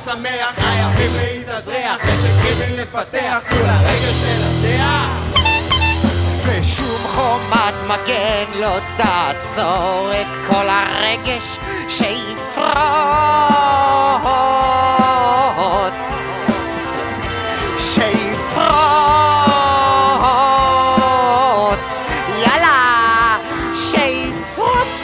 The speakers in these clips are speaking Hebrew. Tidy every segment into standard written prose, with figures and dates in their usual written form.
שמח, חייבים להתאזרח, ושקריבים לפתח, תנו לרגל תנצח. ושום חומת מגן לא תעצור את כל הרגש שיפרוץ. יאללה, שיפרוץ.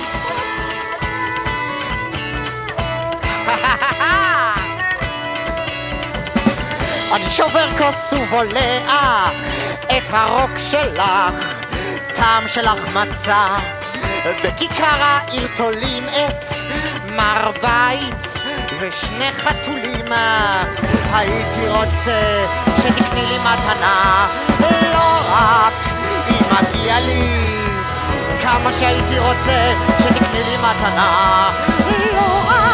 אני שובר כוס ובולע את הרוק שלך, טעם של החמצה. בכיכר העיר תולים את מר בית ושני חתולים. הייתי רוצה שתקני לי מתנה, לא רק אם מגיע לי, כמה שהייתי רוצה שתקני לי מתנה, לא רק.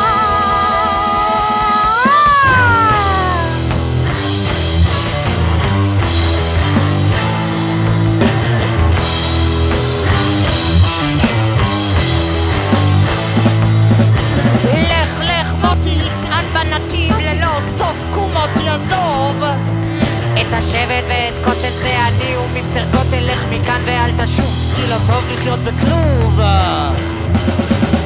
בנתיב ללא סוף קומות יעזוב את השבט ואת קוטל זה אני ומיסטר קוטל לך מכאן ואל תשוב כי לא טוב לחיות בכלוב.